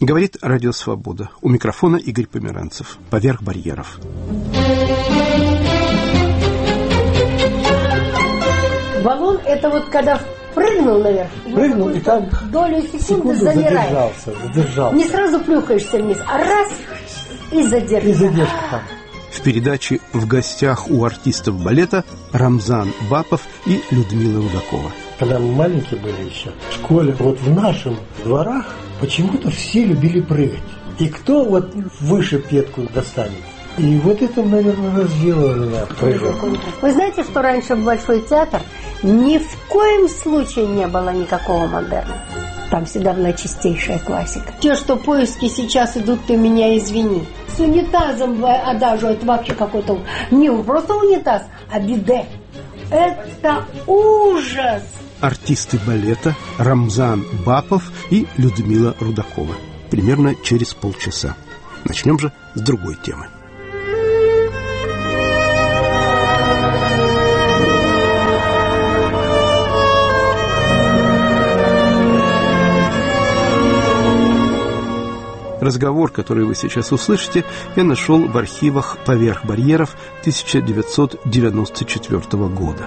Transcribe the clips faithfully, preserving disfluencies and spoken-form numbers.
Говорит Радио Свобода. У микрофона Игорь Померанцев. Поверх барьеров. Баллон — это вот когда прыгнул наверх, прыгнул и там долю секунды замирает. Задержался, задержался. Не сразу плюхаешься вниз, а раз и задержка. И задержка там. В передаче «В гостях у артистов балета» Рамзан Бапов и Людмила Рудакова. Когда мы маленькие были еще в школе, вот в наших дворах почему-то все любили прыгать. И кто вот выше петку достанет? И вот это, наверное, развило меня прыжок. Вы знаете, что раньше в Большой театр ни в коем случае не было никакого модерна. Там всегда была чистейшая классика. Те, что поиски сейчас идут, ты меня извини. С унитазом адажу, это вообще какой-то... Не просто унитаз, а биде. Это ужас! Артисты балета Рамзан Бапов и Людмила Рудакова. Примерно через полчаса. Начнем же с другой темы. Разговор, который вы сейчас услышите, я нашел в архивах «Поверх барьеров» тысяча девятьсот девяносто четвёртого года.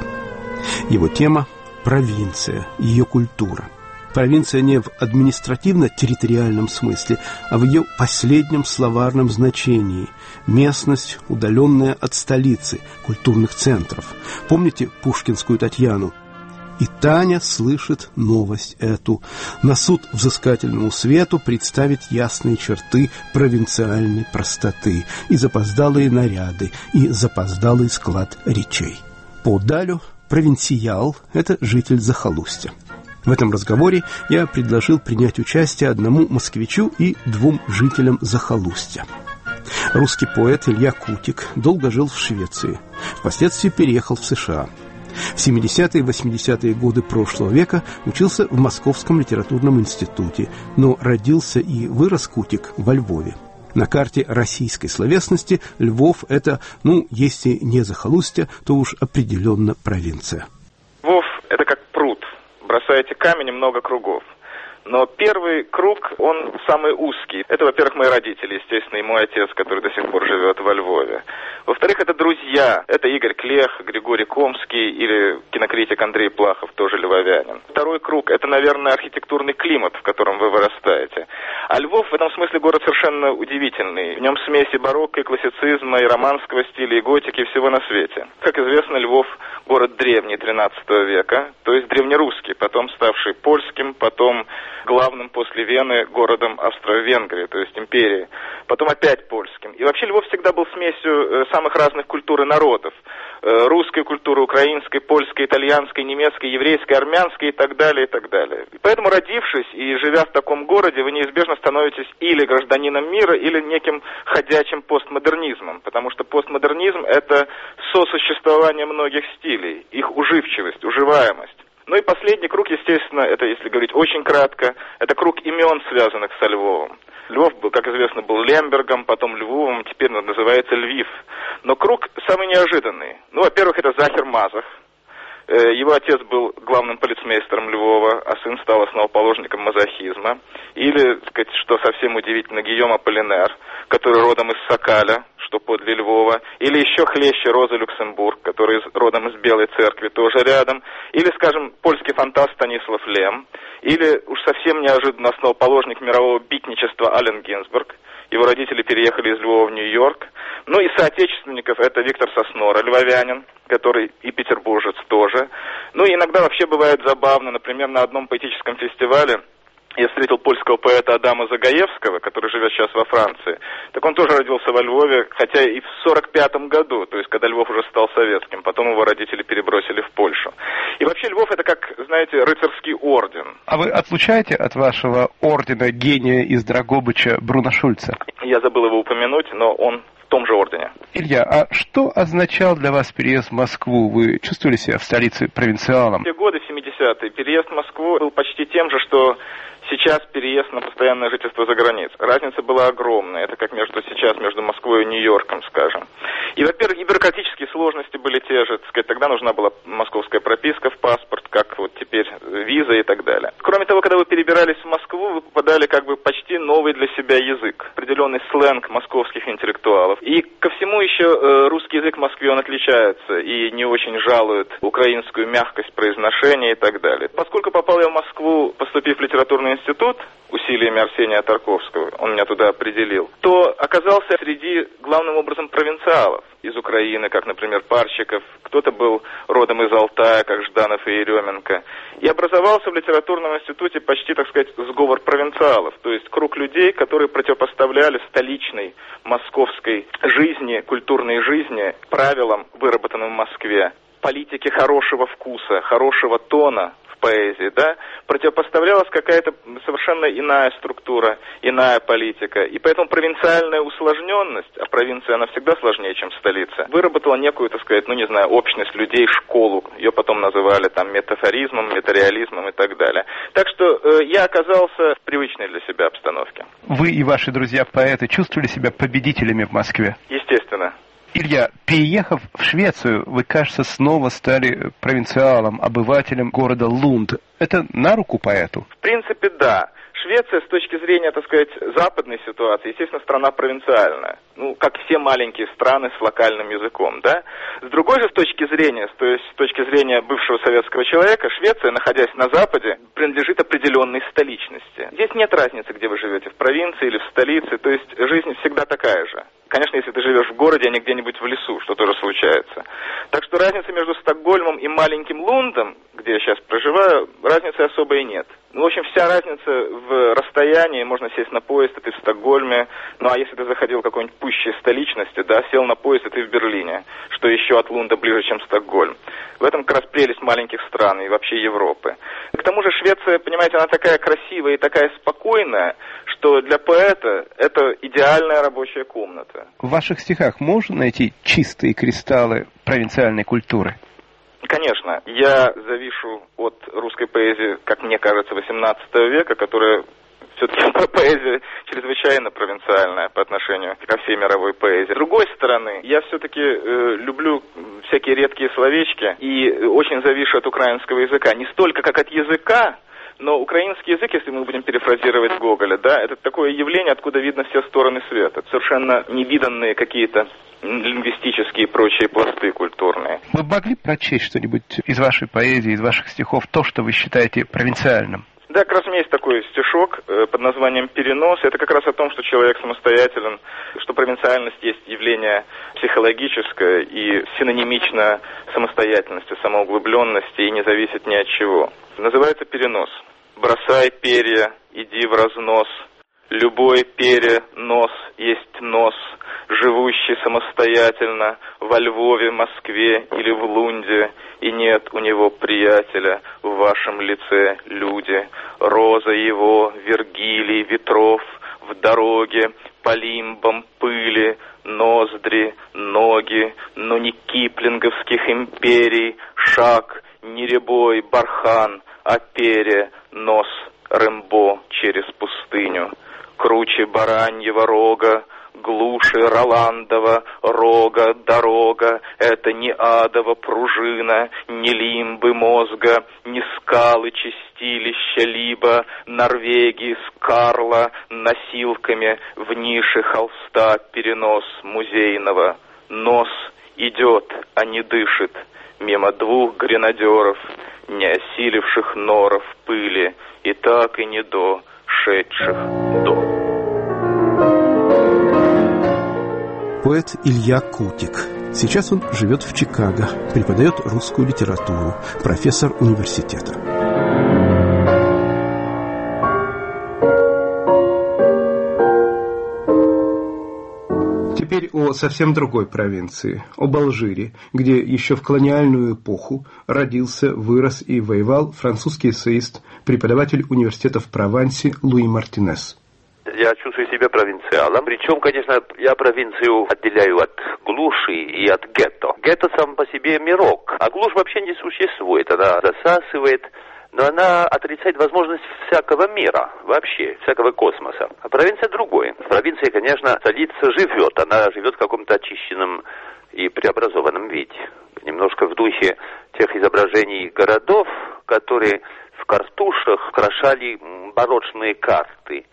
Его тема – провинция, ее культура. Провинция не в административно-территориальном смысле, а в ее последнем словарном значении. Местность, удаленная от столицы, культурных центров. Помните пушкинскую Татьяну? И Таня слышит новость эту. На суд взыскательному свету представить ясные черты провинциальной простоты, и запоздалые наряды, и запоздалый склад речей. Поудалю провинциал – это житель захолустья. В этом разговоре я предложил принять участие одному москвичу и двум жителям захолустья. Русский поэт Илья Кутик долго жил в Швеции, впоследствии переехал в США. В семидесятые и восьмидесятые годы прошлого века учился в Московском литературном институте, но родился и вырос Кутик во Львове. На карте российской словесности Львов – это, ну, если не захолустье, то уж определенно провинция. Львов – это как пруд. Бросаете камень, и много кругов. Но первый круг, он самый узкий. Это, во-первых, мои родители, естественно, и мой отец, который до сих пор живет во Львове. Во-вторых, это друзья. Это Игорь Клех, Григорий Комский или кинокритик Андрей Плахов, тоже львовянин. Второй круг – это, наверное, архитектурный климат, в котором вы вырастаете. А Львов в этом смысле город совершенно удивительный. В нем смеси барокко и классицизма, и романского стиля, и готики, и всего на свете. Как известно, Львов – город древний, тринадцатого века, то есть древнерусский, потом ставший польским, потом главным после Вены городом Австро-Венгрии, то есть империи, потом опять польским. И вообще Львов всегда был смесью самых разных культур и народов. Русской культуры, украинской, польской, итальянской, немецкой, еврейской, армянской и так далее, и так далее. И поэтому, родившись и живя в таком городе, вы неизбежно становитесь или гражданином мира, или неким ходячим постмодернизмом, потому что постмодернизм – это сосуществование многих стилей, их уживчивость, уживаемость. Ну и последний круг, естественно, это, если говорить очень кратко, это круг имен, связанных со Львовом. Львов, как известно, был Лембергом, потом Львовом, теперь он называется Львив. Но круг самый неожиданный. Ну, во-первых, это Захер Мазах. Его отец был главным полицмейстером Львова, а сын стал основоположником мазохизма. Или, так сказать, что совсем удивительно, Гийом Аполлинер, который родом из Сокаля, что подле Львова. Или еще хлеще Роза Люксембург, который родом из Белой Церкви, тоже рядом. Или, скажем, польский фантаст Станислав Лем. Или, уж совсем неожиданно, основоположник мирового битничества Аллен Гинзбург. Его родители переехали из Львова в Нью-Йорк. Ну и соотечественников это Виктор Соснора, львовянин, который и петербуржец тоже. Ну и иногда вообще бывает забавно. Например, на одном поэтическом фестивале я встретил польского поэта Адама Загаевского, который живет сейчас во Франции. Так он тоже родился во Львове, хотя и в сорок пятом году, то есть когда Львов уже стал советским. Потом его родители перебросили в Польшу. И вообще Львов это как, знаете, рыцарский орден. А вы отлучаете от вашего ордена гения из Драгобыча Бруно Шульца? Я забыл его упомянуть, но он в том же ордене. Илья, а что означал для вас переезд в Москву? Вы чувствовали себя в столице провинциалом? В те годы, в семидесятые, переезд в Москву был почти тем же, что сейчас переезд на постоянное жительство за границей. Разница была огромная. Это как между сейчас между Москвой и Нью-Йорком, скажем. И, во-первых, и бюрократические сложности были те же. Так сказать, тогда нужна была московская прописка в паспорт, как вот теперь виза и так далее. Кроме того, когда вы перебирались в Москву, вы попадали как бы почти новый для себя язык. Определенный сленг московских интеллектуалов. И ко всему еще э, русский язык в Москве, он отличается и не очень жалует украинскую мягкость произношения и так далее. Поскольку попал я в Москву, поступив в литературный институт, усилиями Арсения Тарковского, он меня туда определил, то оказался среди, главным образом, провинциалов из Украины, как, например, Парщиков, кто-то был родом из Алтая, как Жданов и Еременко, и образовался в литературном институте почти, так сказать, сговор провинциалов, то есть круг людей, которые противопоставляли столичной московской жизни, культурной жизни, правилам, выработанным в Москве, политике хорошего вкуса, хорошего тона в поэзии, да, противопоставлялась какая-то совершенно иная структура, иная политика. И поэтому провинциальная усложненность, а провинция она всегда сложнее, чем столица, выработала некую, так сказать, ну не знаю, общность людей, школу. Ее потом называли там метафоризмом, метареализмом и так далее. Так что э, я оказался в привычной для себя обстановке. Вы и ваши друзья-поэты чувствовали себя победителями в Москве? Естественно. Илья, переехав в Швецию, вы, кажется, снова стали провинциалом, обывателем города Лунд. Это на руку поэту? В принципе, да. Швеция, с точки зрения, так сказать, западной ситуации, естественно, страна провинциальная. Ну, как все маленькие страны с локальным языком, да. С другой же, с точки зрения, то есть с точки зрения бывшего советского человека, Швеция, находясь на Западе, принадлежит определенной столичности. Здесь нет разницы, где вы живете, в провинции или в столице, то есть жизнь всегда такая же. Конечно, если ты живешь в городе, а не где-нибудь в лесу, что тоже случается. Так что разницы между Стокгольмом и маленьким Лундом, где я сейчас проживаю, разницы особой нет. Ну, в общем, вся разница в расстоянии, можно сесть на поезд, и ты в Стокгольме, ну, а если ты заходил в какой-нибудь пущей столичности, да, сел на поезд, и ты в Берлине, что еще от Лунда ближе, чем Стокгольм. В этом как раз прелесть маленьких стран и вообще Европы. К тому же Швеция, понимаете, она такая красивая и такая спокойная, что для поэта это идеальная рабочая комната. В ваших стихах можно найти чистые кристаллы провинциальной культуры? Конечно. Я завишу от русской поэзии, как мне кажется, восемнадцатого века, которая все-таки поэзия чрезвычайно провинциальная по отношению ко всей мировой поэзии. С другой стороны, я все-таки э, люблю всякие редкие словечки и очень завишу от украинского языка. Не столько как от языка, но украинский язык, если мы будем перефразировать Гоголя, да, это такое явление, откуда видно все стороны света. Совершенно невиданные какие-то лингвистические и прочие пласты культурные. Вы могли прочесть что-нибудь из вашей поэзии, из ваших стихов, то, что вы считаете провинциальным? Да, как раз у меня есть такой стишок э, под названием «Перенос». Это как раз о том, что человек самостоятелен, что провинциальность есть явление психологическое и синонимично самостоятельности, самоуглубленности и не зависит ни от чего. Называется «Перенос». «Бросай перья, иди в разнос. Любой перенос есть нос, живущий самостоятельно во Львове, Москве или в Лунде, и нет у него приятеля в вашем лице, люди. Роза его, Вергилий, ветров, в дороге, по лимбам пыли, ноздри, ноги, но не киплинговских империй, шаг, не рябой бархан, а перья, нос, Рэмбо через пустыню. Круче бараньего рога, глуши Роландова рога, дорога, это не адова пружина, не лимбы мозга, не скалы чистилища, либо Норвегии с Карла носилками в нише холста перенос музейного. Нос идет, а не дышит, мимо двух гренадеров, не осиливших норов пыли, и так и не до шедших до. Поэт Илья Кутик. Сейчас он живет в Чикаго, преподает русскую литературу, профессор университета. Теперь о совсем другой провинции, об Алжире, где еще в колониальную эпоху родился, вырос и воевал французский эссеист, преподаватель университета в Провансе Луи Мартинес. Я чувствую себя провинциалом. Причем, конечно, я провинцию отделяю от глуши и от гетто. Гетто сам по себе мирок, а глушь вообще не существует. Она засасывает, но она отрицает возможность всякого мира, вообще, всякого космоса. А провинция другое. В провинции, конечно, столица живет, она живет в каком-то очищенном и преобразованном виде. Немножко в духе тех изображений городов, которые в картушах украшали барочные карты.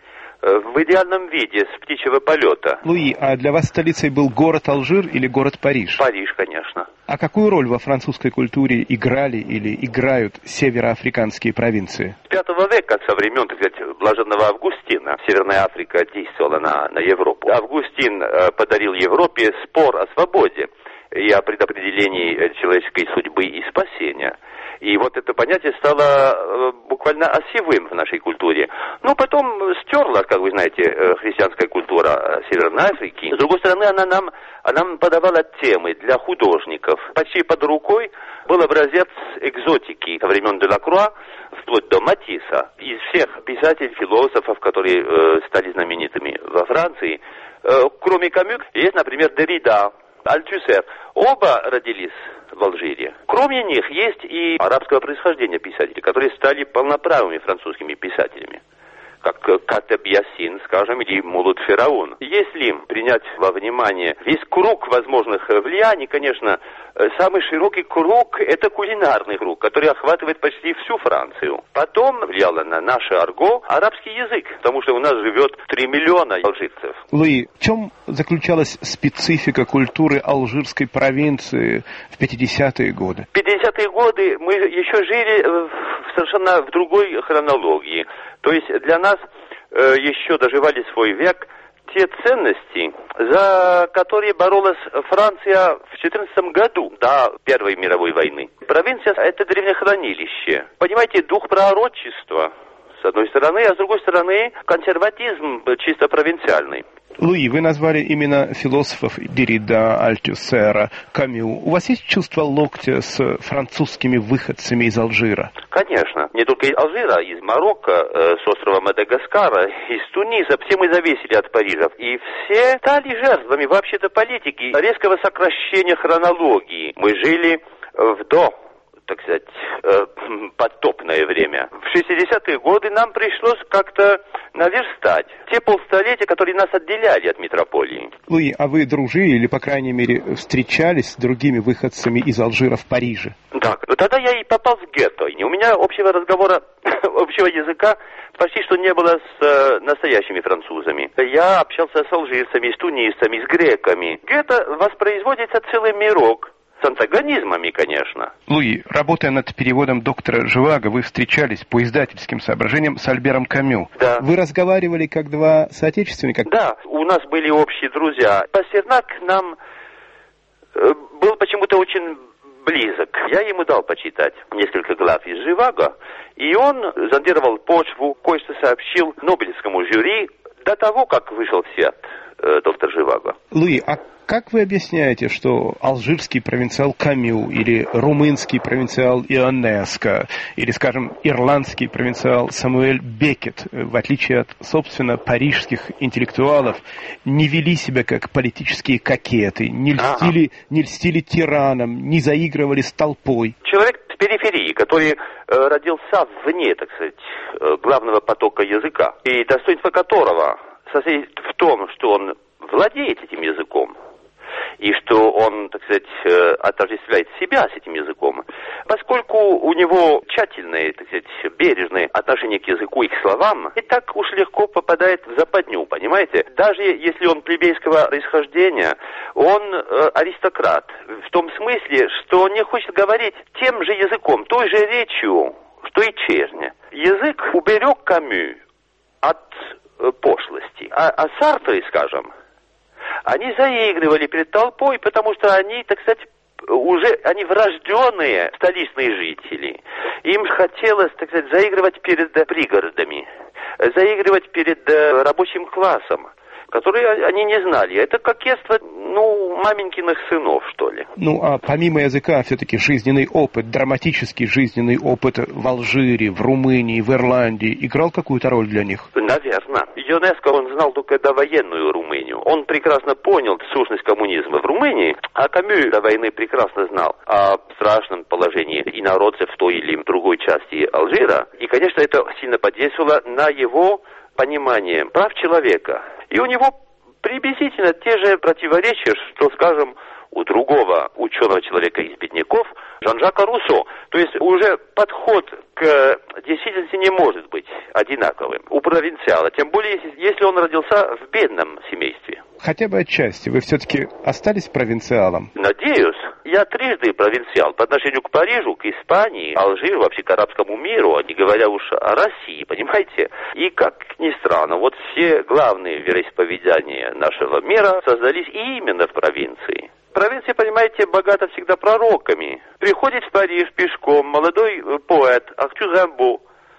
В идеальном виде, с птичьего полета. Луи, а для вас столицей был город Алжир или город Париж? Париж, конечно. А какую роль во французской культуре играли или играют североафриканские провинции? С пятого века, со времен, так сказать, блаженного Августина, Северная Африка действовала на, на Европу. Августин э, подарил Европе спор о свободе и о предопределении человеческой судьбы и спасения. И вот это понятие стало э, буквально осевым в нашей культуре. Но потом стерлась, как вы знаете, э, христианская культура Северной Африки. С другой стороны, она нам, она нам подавала темы для художников. Почти под рукой был образец экзотики со времен Делакруа, вплоть до Матисса. Из всех писателей, философов, которые э, стали знаменитыми во Франции, э, кроме Камю, есть, например, Деррида, Альтюсер. Оба родились в Алжире. Кроме них есть и арабского происхождения писатели, которые стали полноправными французскими писателями, как Катеб Ясин, скажем, или Мулут Фераун. Если принять во внимание весь круг возможных влияний, конечно, самый широкий круг – это кулинарный круг, который охватывает почти всю Францию. Потом влияло на наше арго арабский язык, потому что у нас живет три миллиона алжирцев. Луи, в чем заключалась специфика культуры алжирской провинции в пятидесятые годы? В пятидесятые годы мы еще жили в совершенно в другой хронологии. То есть для нас э, еще доживали свой век те ценности, за которые боролась Франция в четырнадцатом году, до Первой мировой войны. Провинция – это древнехранилище. Понимаете, дух пророчества, с одной стороны, а с другой стороны, консерватизм чисто провинциальный. Луи, вы назвали именно философов Деррида, Альтюсера, Камю. У вас есть чувство локтя с французскими выходцами из Алжира? Конечно. Не только из Алжира, из Марокко, э, с острова Мадагаскара, из Туниса. Все мы зависели от Парижа. И все стали жертвами вообще-то политики, резкого сокращения хронологии. Мы жили в до... так сказать, подтопное время. В шестидесятые годы нам пришлось как-то наверстать те полстолетия, которые нас отделяли от метрополии. Луи, а вы дружили или, по крайней мере, встречались с другими выходцами из Алжира в Париже? Да, тогда я и попал в гетто. И у меня общего разговора, общего языка почти что не было с э, настоящими французами. Я общался с алжирцами, с тунисцами, с греками. Гетто воспроизводится целый мирок. С антагонизмами, конечно. Луи, работая над переводом доктора Живаго, вы встречались по издательским соображениям с Альбером Камю. Да. Вы разговаривали как два соотечественника? Да, у нас были общие друзья. Пастернак нам э, был почему-то очень близок. Я ему дал почитать несколько глав из Живаго, и он зондировал почву, кое-что сообщил Нобелевскому жюри до того, как вышел в свет э, доктор Живаго. Луи, а как вы объясняете, что алжирский провинциал Камю или румынский провинциал Ионеско или, скажем, ирландский провинциал Самуэль Беккет, в отличие от, собственно, парижских интеллектуалов, не вели себя как политические кокеты, не льстили, не льстили тиранам, не заигрывали с толпой? Человек с периферии, который э, родился вне, так сказать, э, главного потока языка, и достоинство которого состоит в том, что он владеет этим языком, и что он, так сказать, отождествляет себя с этим языком, поскольку у него тщательное, так сказать, бережное отношение к языку и к словам, и так уж легко попадает в западню, понимаете? Даже если он плебейского происхождения, он э, аристократ, в том смысле, что он не хочет говорить тем же языком, той же речью, что и черня. Язык уберег Камю от э, пошлости. А, а Сартре, скажем, они заигрывали перед толпой, потому что они, так сказать, уже они врожденные столичные жители. Им хотелось, так сказать, заигрывать перед пригородами, заигрывать перед рабочим классом, которые они не знали. Это кокетство, ну, ну, маменькиных сынов, что ли. Ну, а помимо языка, все-таки жизненный опыт, драматический жизненный опыт в Алжире, в Румынии, в Ирландии играл какую-то роль для них? Наверное. ЮНЕСКО, он знал только довоенную Румынию. Он прекрасно понял сущность коммунизма в Румынии, а Камю до войны прекрасно знал о страшном положении инородцев в той или другой части Алжира. И, конечно, это сильно подействовало на его понимание прав человека. И у него приблизительно те же противоречия, что, скажем, у другого ученого человека из бедняков, Жан-Жака Руссо. То есть уже подход к действительности не может быть одинаковым у провинциала, тем более, если он родился в бедном семействе. Хотя бы отчасти. Вы все-таки остались провинциалом? Надеюсь. Я трижды провинциал по отношению к Парижу, к Испании, Алжиру, вообще к арабскому миру, а не говоря уж о России, понимаете? И, как ни странно, вот все главные вероисповедания нашего мира создались именно в провинции. Провинция, понимаете, богата всегда пророками. Приходит в Париж пешком молодой поэт Артюр Rimbaud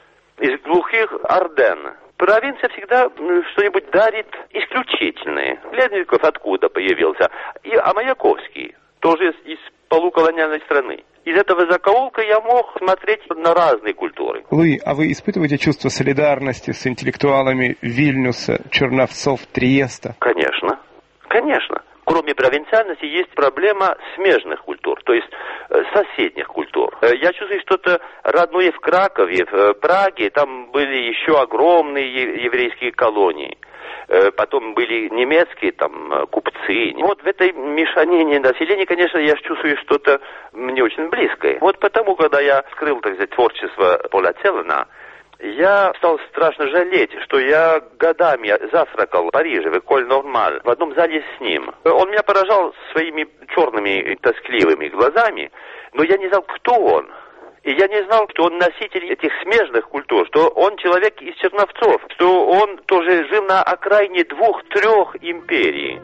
из глухих Арденн. Провинция всегда что-нибудь дарит исключительное. Ледников откуда появился? И, а Маяковский тоже из, из полуколониальной страны. Из этого закоулка я мог смотреть на разные культуры. Луи, а вы испытываете чувство солидарности с интеллектуалами Вильнюса, Черновцов, Триеста? Конечно, конечно. Кроме провинциальности есть проблема смежных культур, то есть э, соседних культур. Э, я чувствую что-то родное в Кракове, в э, Праге, там были еще огромные е- еврейские колонии. Э, потом были немецкие там э, купцы. Вот в этой мешанине населения, конечно, я чувствую что-то мне очень близкое. Вот потому, когда я скрыл, так сказать, творчество Поля Целлена, я стал страшно жалеть, что я годами завтракал в Париже, в Эколь Нормаль, в одном зале с ним. Он меня поражал своими черными тоскливыми глазами, но я не знал, кто он. И я не знал, что он носитель этих смежных культур, что он человек из Черновцов, что он тоже жил на окраине двух-трех империй.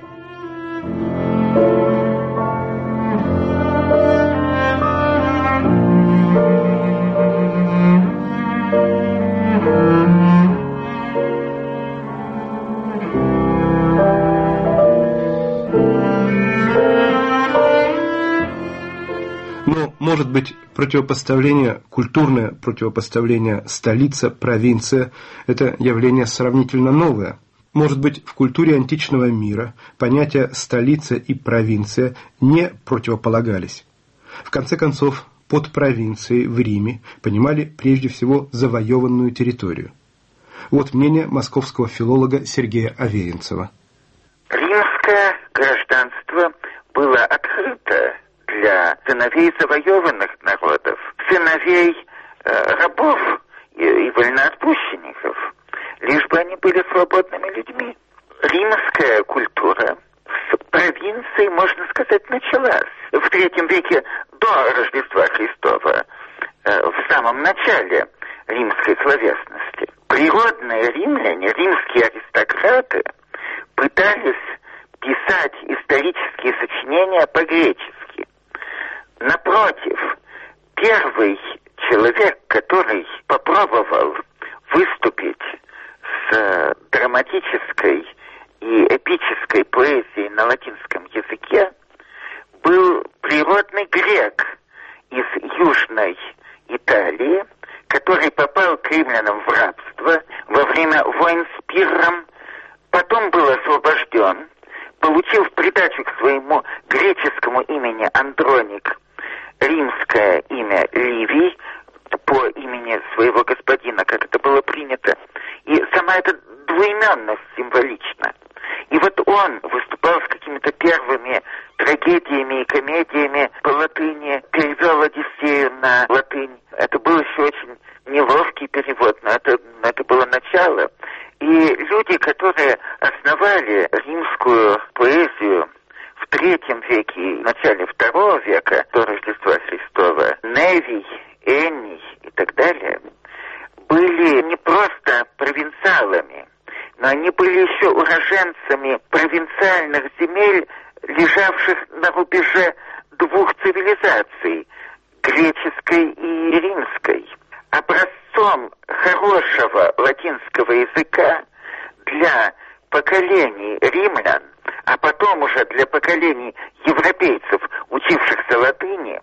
Но, может быть, противопоставление, культурное противопоставление столица-провинция – это явление сравнительно новое. Может быть, в культуре античного мира понятия «столица» и «провинция» не противополагались. В конце концов, под провинцией в Риме понимали прежде всего завоеванную территорию. Вот мнение московского филолога Сергея Аверинцева. Римское гражданство было открыто для сыновей завоеванных народов, сыновей э, рабов и, и вольноотпущенников, лишь бы они были свободными людьми. Римская культура с провинцией, можно сказать, началась в третьем веке до Рождества Христова, э, в самом начале римской словесности. Природные римляне, римские аристократы, пытались писать исторические сочинения по-гречески. Напротив, первый человек, который попробовал выступить с драматической и эпической поэзией на латинском языке, был природный грек из Южной Италии, который попал к римлянам в рабство во время войн с Пирром, потом был освобожден, получил в придачу к своему греческому имени Андроник римское имя Ливий по имени своего господина, как это было принято. И сама эта двуименность символична. И вот он выступал с какими-то первыми трагедиями и комедиями по латыни, перевел Одиссею на латынь. Это был еще очень неловкий перевод, но это, это было начало. И люди, которые основали римскую поэзию в третьем веке и начале второго века до Рождества Христова, Невий, Энний и так далее, были не просто провинциалами, но они были еще уроженцами провинциальных земель, лежавших на рубеже двух цивилизаций – греческой и римской. Образцом хорошего латинского языка для поколений римлян а потом уже для поколений европейцев, учившихся латыни,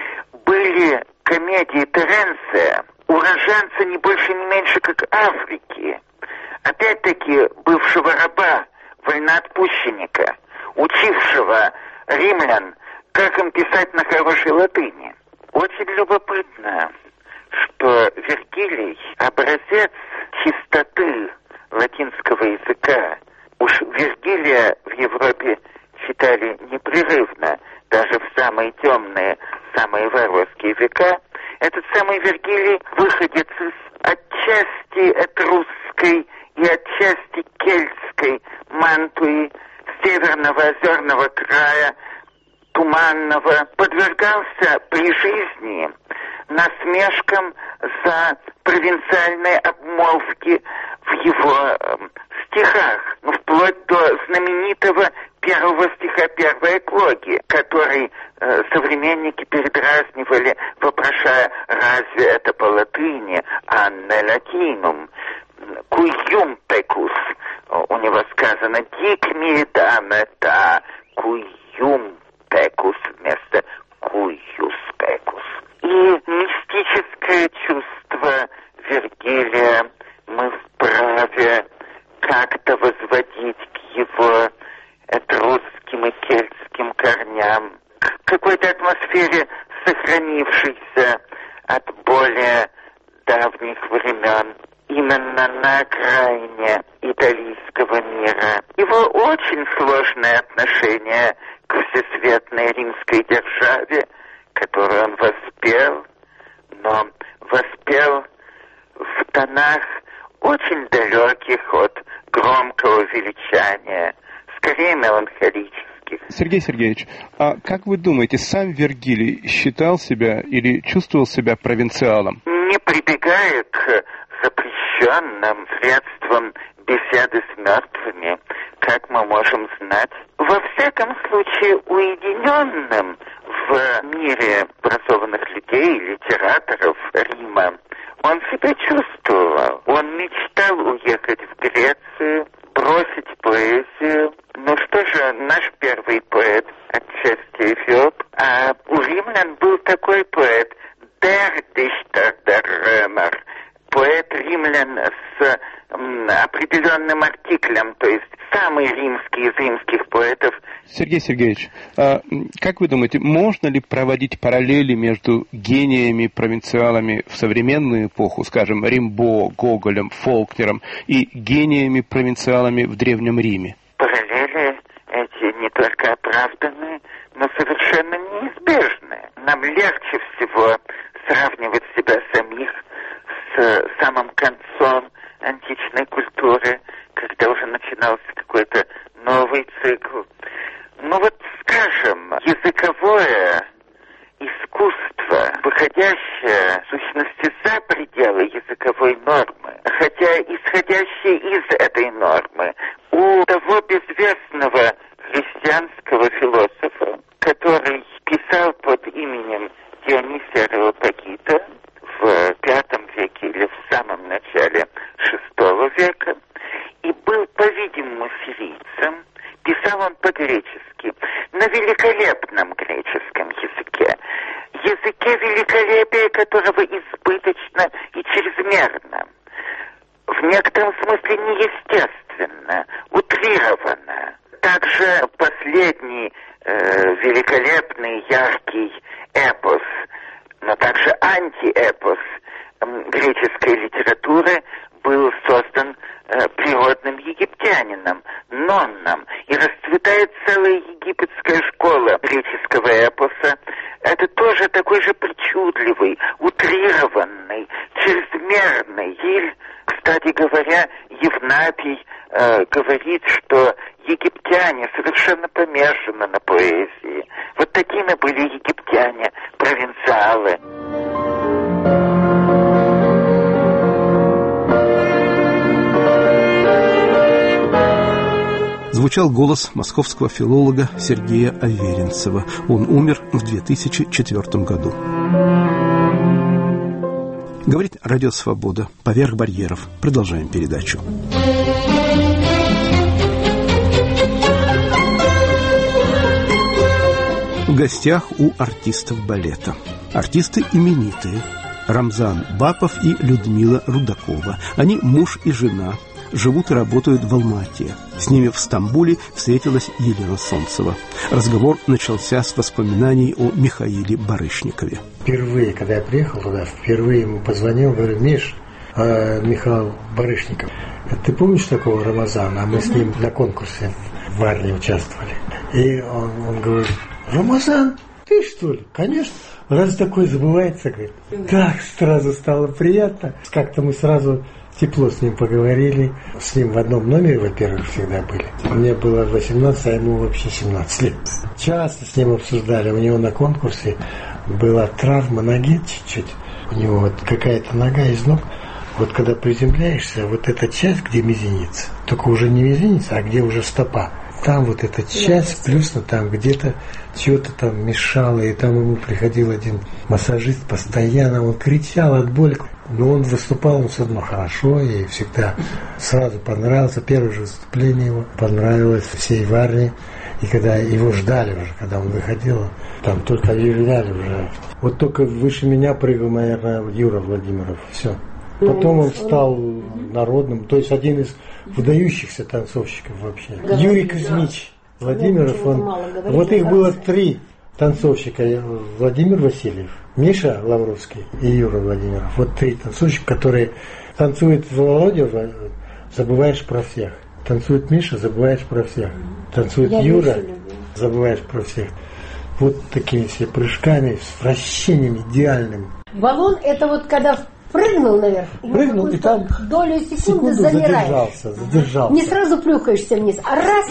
были комедии Теренция, уроженца не больше не меньше как Африки, опять-таки бывшего раба, вольноотпущенника, учившего римлян, как им писать на хорошей латыни. Очень любопытно, что Вергилий — образец чистоты латинского языка. Уж Вергилия в Европе читали непрерывно, даже в самые темные, самые варварские века. Этот самый Вергилий выходец из отчасти этрусской и отчасти кельтской Мантуи, северного озерного края, туманного, подвергался при жизни насмешкам за провинциальные обмолвки в его э, стихах, ну, вплоть до знаменитого первого стиха первой эклоги, который э, современники передразнивали, вопрошая, разве это по латыни, а не латинум, куюм пекус, у него сказано, дик ми дамета, куюм пекус вместо куюс пекус. И мистическое чувство Вергилия мы вправе как-то возводить к его этрусским и кельтским корням, к какой-то атмосфере, сохранившейся от более давних времен, именно на окраине италийского мира. Его очень сложное отношение к всесветной римской державе, которую он воспел, но воспел в тонах очень далеких от громкого величания, скорее меланхолических. Сергей Сергеевич, а как вы думаете, сам Вергилий считал себя или чувствовал себя провинциалом? Не прибегая к запрещенным средствам беседы с мертвыми, как мы можем знать, во всяком случае уединенным в мире образованных людей, литераторов Рима, он себя чувствовал. Он мечтал уехать в Грецию, бросить поэзию. Ну что же, наш первый поэт, отчасти эфиоп, а у римлян был такой поэт «Der Dichter der Römer», поэт римлян с м, определенным артиклем, то есть самый римский из римских поэтов. Сергей Сергеевич, а как вы думаете, можно ли проводить параллели между гениями, провинциалами в современную эпоху, скажем, Римбо, Гоголем, Фолкнером, и гениями, провинциалами в Древнем Риме? Параллели эти не только оправданные, но совершенно неизбежны. Нам легче всего сравнивать себя самих с самым концом античной культуры, когда уже начинался какой-то новый цикл. Ну вот, скажем, языковое искусство, выходящее, в сущности, за пределы языковой нормы, хотя исходящее из этой нормы, у того безвестного христианского философа, который писал под именем Дионисия Ареопагита в пятом веке или в самом начале шестого века, и был, по-видимому, сирийцем, писал он по-гречески, на великолепном греческом языке, языке великолепия которого избыточно и чрезмерно, в некотором смысле неестественно, утрированно. Также последний э, великолепный, яркий эпос, но также антиэпос э, греческой литературы был создан э, природным египтянином, Нонном, и расцветает целая египетская школа греческого эпоса. Это тоже такой же причудливый, утрированный, чрезмерный. И, кстати говоря, Евнапий э, говорит, что египтяне совершенно помешаны на поэзии. Вот такими были египтяне, провинциалы. Звучал голос московского филолога Сергея Аверинцева. Он умер в две тысячи четвёртом году. Говорит Радио Свобода. Поверх барьеров. Продолжаем передачу. гостях у артистов балета. Артисты именитые. Рамзан Бапов и Людмила Рудакова. Они муж и жена. Живут и работают в Алма-Ате. С ними в Стамбуле встретилась Елена Солнцева. Разговор начался с воспоминаний о Михаиле Барышникове. Впервые, когда я приехал туда, впервые ему позвонил, говорю: Миш, а Михаил Барышников, ты помнишь такого Рамазана? А мы с ним на конкурсе в Варне участвовали. И он, он говорит: Рамазан, ты что ли? Конечно. Раз такой забывается, говорит. Так сразу стало приятно. Как-то мы сразу тепло с ним поговорили. С ним в одном номере, во-первых, всегда были. Мне было восемнадцать, а ему вообще семнадцать лет. Часто с ним обсуждали. У него на конкурсе была травма ноги чуть-чуть. У него вот какая-то нога из ног. Вот когда приземляешься, вот эта часть, где мизинец, только уже не мизинец, а где уже стопа. Там вот эта часть, плюс там где-то что-то там мешало, и там ему приходил один массажист постоянно, он кричал от боли. Но он выступал, он все равно хорошо, и всегда сразу понравился. Первое же выступление его понравилось всей Варне. И когда его ждали уже, когда он выходил, там только объявляли уже. Вот только выше меня прыгал, наверное, Юра Владимиров, все. Потом он стал народным, то есть один из выдающихся танцовщиков вообще. Юрий Кузьмич Владимиров, он, вот их было три танцовщика: Владимир Васильев, Миша Лавровский и Юра Владимиров. Вот три танцовщика, которые танцуют Володя, забываешь про всех. Танцует Миша, забываешь про всех. Танцует Я Юра, забываешь про всех. Вот такими все прыжками, с вращением идеальным. Баллон — это вот когда прыгнул наверх, прыгнул, и там долю секунды, секунду замираешь. Задержался, задержался. Не сразу плюхаешься вниз, а раз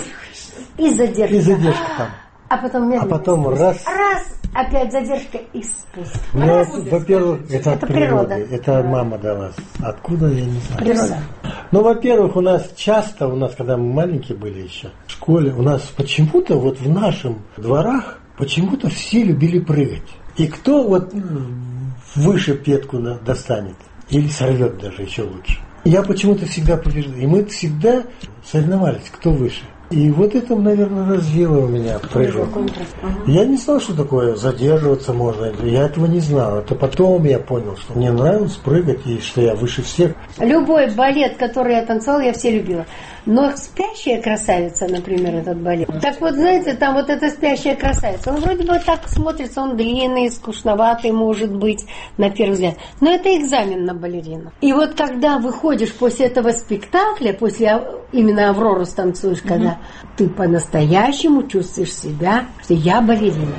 и задержка. И задержка там. А потом медленно. А потом спуск. раз. Раз, опять задержка и спуск. Ну, раз, во-первых, это, это от природы. природа. Это мама дала. Откуда, я не знаю. Природа. Ну, во-первых, у нас часто, у нас, когда мы маленькие были еще, в школе, у нас почему-то вот в наших дворах почему-то все любили прыгать. И кто вот выше петку достанет или сорвет даже еще лучше. Я почему-то всегда побеждал. И мы всегда соревновались, кто выше. И вот это, наверное, развило у меня прыжок. Я не знал, что такое задерживаться можно. Я этого не знал. Это потом я понял, что мне нравилось прыгать и что я выше всех. Любой балет, который я танцевала, я все любила. Но «Спящая красавица», например, этот балет. Так вот, знаете, там вот эта «Спящая красавица», он вроде бы так смотрится, он длинный, скучноватый, может быть, на первый взгляд. Но это экзамен на балерину. И вот когда выходишь после этого спектакля, после именно «Аврору» станцуешь, когда mm-hmm. ты по-настоящему чувствуешь себя, что я балерина.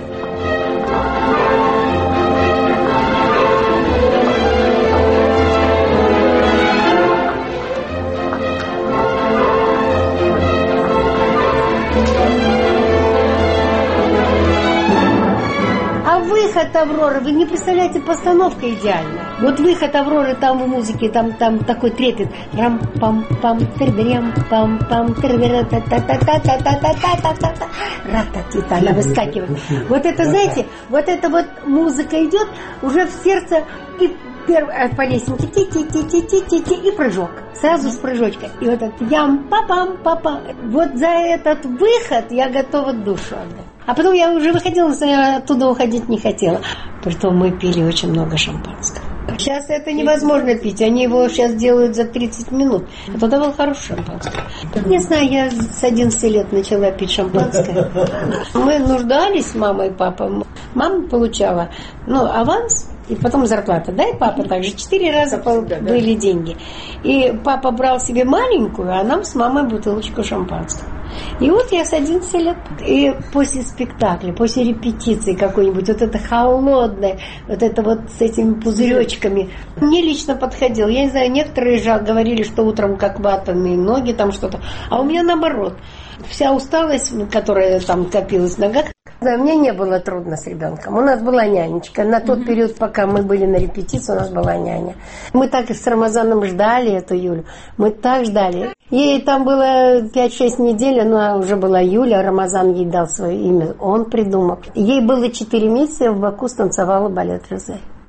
Выход «Авроры», вы не представляете, постановка идеальная. Вот выход «Авроры», там в музыке, там, там такой трепет. Рам-пам-пам, тыр-дырям-пам-пам, тыр-дыря-та-та-та-та-та-та-та-та-та. Ра-та-ти-та, она выскакивает. Вот это, знаете, вот эта вот музыка идет уже в сердце, и первый по лестнице ти-ти-ти-ти-ти-ти-ти, и прыжок. Сразу с прыжочка. И вот этот ям-па-пам-па-пам. Вот за этот выход я готова душу отдать. А потом я уже выходила, но я оттуда уходить не хотела. Притом мы пили очень много шампанского. Сейчас это невозможно пить. Они его сейчас делают за тридцать минут. А тогда было хорошее шампанское. Не знаю, я с одиннадцати лет начала пить шампанское. Мы нуждались, мама и папа. Мама получала, ну, аванс. И потом зарплата. Да, и папа также. Четыре раза были деньги. И папа брал себе маленькую, а нам с мамой бутылочку шампанского. И вот я с одиннадцати лет. И после спектакля, после репетиции какой-нибудь, вот это холодное, вот это вот с этими пузыречками, мне лично подходило. Я не знаю, некоторые же говорили, что утром как ватаные ноги, там что-то. А у меня наоборот. Вся усталость, которая там копилась в ногах. Да, мне не было трудно с ребенком. У нас была нянечка. На тот mm-hmm. период, пока мы были на репетиции, у нас была няня. Мы так и с Рамазаном ждали эту Юлю. Мы так ждали. Ей там было пять-шесть недель, она уже была Юля, Рамазан ей дал свое имя, он придумал. Ей было четыре месяца, в Баку станцевала балет «Рызе».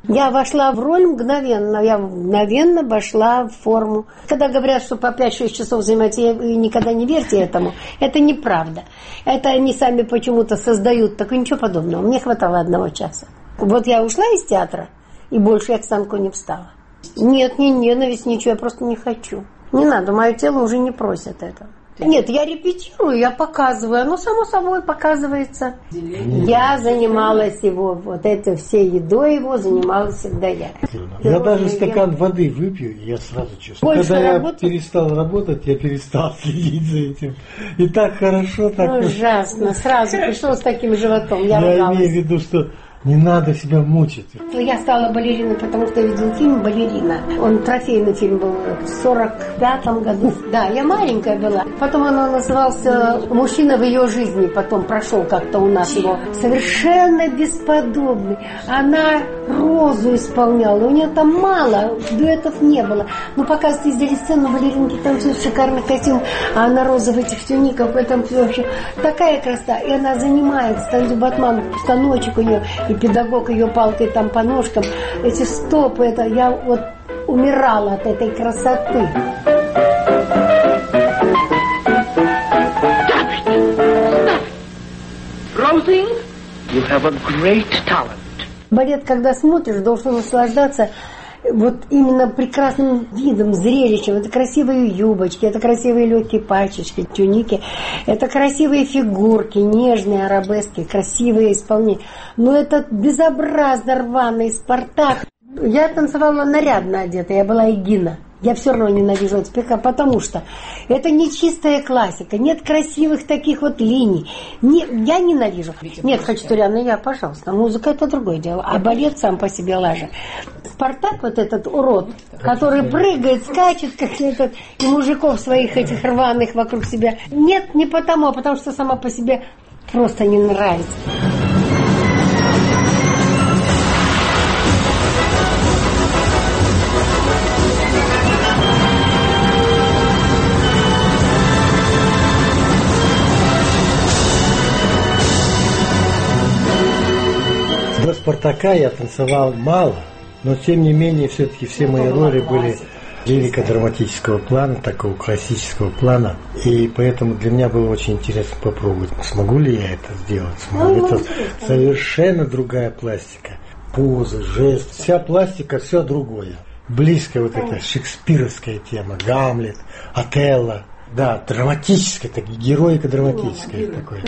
Я вошла в роль мгновенно, я мгновенно вошла в форму. Когда говорят, что по пять-шесть часов заниматься, вы никогда не верьте этому, это неправда. Это они сами почему-то создают, так и ничего подобного. Мне хватало одного часа. Вот я ушла из театра, и больше я к станку не встала. Нет, не ненависть, ничего, я просто не хочу. Не надо, мое тело уже не просит этого. Нет, я репетирую, я показываю, оно само собой показывается. Я занималась его, вот это всей едой его занималась всегда я. Я даже стакан воды выпью, и я сразу чувствую. Больше Когда работать? я перестал работать, я перестал следить за этим. И так хорошо, так... Ужасно, сразу пришел с таким животом, я Я ругалась. имею в виду, что не надо себя мучить. Я стала балериной, потому что я видела фильм «Балерина». Он трофейный фильм был в сорок пятом году. Да, я маленькая была. Потом он назывался «Мужчина в ее жизни». Потом прошел как-то у нас его. Совершенно бесподобный. Она розу исполняла. У нее там мало, дуэтов не было. Но показывают, издали сцену, балеринки танцуют в шикарных костюмах, а она роза в этих тюниках, в этом вообще. Такая красота. И она занимается, танцует батман, станочек у нее. И педагог ее палкой там по ножкам. Эти стопы, это я вот умирала от этой красоты. Rosie, you have a great talent. Балет, когда смотришь, должен наслаждаться вот именно прекрасным видом, зрелищем. Это красивые юбочки, это красивые легкие пальчики, тюники, это красивые фигурки, нежные арабески, красивые исполнения. Но это безобразно рваный Спартак. Я танцевала нарядно одета, я была Эгина. Я все равно ненавижу этот спектакль, потому что это не чистая классика, нет красивых таких вот линий. Не, я ненавижу. Нет, Хачатуряна, я, пожалуйста, музыка это другое дело, а балет сам по себе лажа. Спартак, вот этот урод, который прыгает, скачет, как этот, и мужиков своих этих рваных вокруг себя. Нет, не потому, а потому что сама по себе просто не нравится. До «Спартака» я танцевал мало, но тем не менее все-таки все мои роли были лирико-драматического плана, такого классического плана. И поэтому для меня было очень интересно попробовать, смогу ли я это сделать. Смогу. Это совершенно другая пластика. Позы, жест, вся пластика, все другое. Близкая вот эта шекспировская тема, Гамлет, Отелло. Да, драматическое, так, героико-драматическое такое.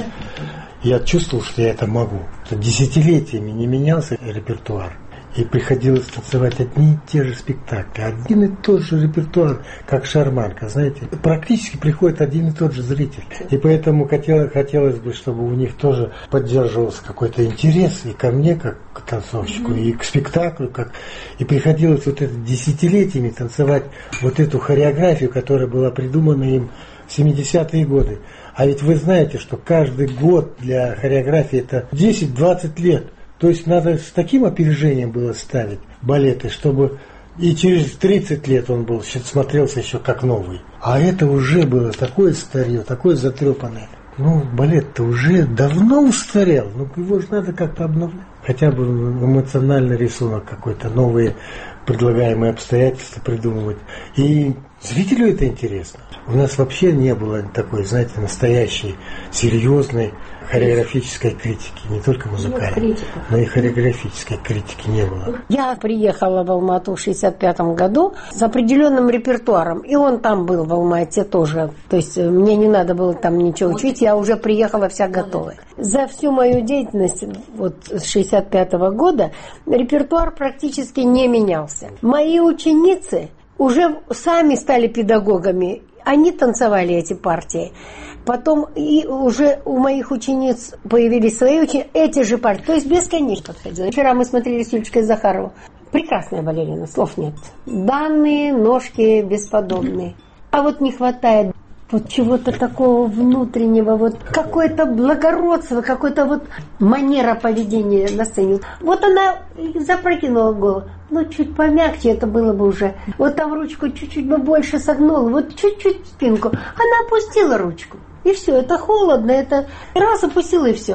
Я чувствовал, что я это могу. Десятилетиями не менялся репертуар. И приходилось танцевать одни и те же спектакли. Один и тот же репертуар, как шарманка, знаете. Практически приходит один и тот же зритель. И поэтому хотелось, хотелось бы, чтобы у них тоже поддерживался какой-то интерес и ко мне, как к танцовщику, mm-hmm. и к спектаклю. Как... И приходилось вот это десятилетиями танцевать вот эту хореографию, которая была придумана им в семидесятые годы. А ведь вы знаете, что каждый год для хореографии это десять-двадцать лет. То есть надо с таким опережением было ставить балеты, чтобы и через тридцать лет он был, смотрелся еще как новый. А это уже было такое старье, такое затрепанное. Ну, балет-то уже давно устарел, ну его же надо как-то обновлять. Хотя бы эмоциональный рисунок какой-то, новые предлагаемые обстоятельства придумывать. И зрителю это интересно. У нас вообще не было такой, знаете, настоящей, серьезной хореографической критики. Не только музыкальной, но и хореографической критики не было. Я приехала в Алмату в шестьдесят пятом году с определенным репертуаром. И он там был в Алмате тоже. То есть мне не надо было там ничего учить. Я уже приехала вся готовая. За всю мою деятельность вот с шестьдесят пятого года репертуар практически не менялся. Мои ученицы уже сами стали педагогами. Они танцевали эти партии. Потом и уже у моих учениц появились свои ученицы, эти же партии. То есть бесконечно подходило. Вчера мы смотрели с Юлечкой Захаровой. Прекрасная балерина, слов нет. Данные, ножки бесподобные. А вот не хватает вот чего-то такого внутреннего, вот какое-то благородство, какое-то вот манера поведения на сцене. Вот она запрокинула голову. Ну, чуть помягче это было бы уже. Вот там ручку чуть-чуть бы больше согнула, вот чуть-чуть спинку. Она опустила ручку. И все, это холодно, это раз опустила и все.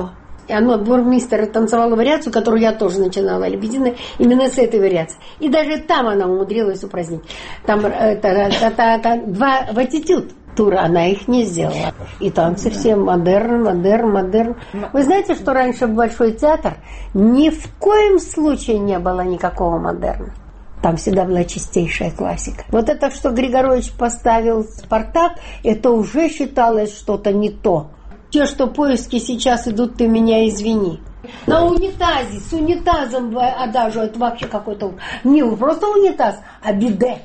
И оно, бурмистр танцевала вариацию, которую я тоже начинала, Лебединая, именно с этой вариации. И даже там она умудрилась упразднить. Там это, это, это, два в аттитюд тура, она их не сделала. И танцы все модерн, модерн, модерн. Вы знаете, что раньше в Большой театр ни в коем случае не было никакого модерна. Там всегда была чистейшая классика. Вот это, что Григорович поставил «Спартак», это уже считалось что-то не то. Те, что поиски сейчас идут, ты меня извини. На унитазе, с унитазом адажу, это вообще какой-то... Не просто унитаз, а биде.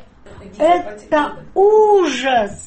Это ужас!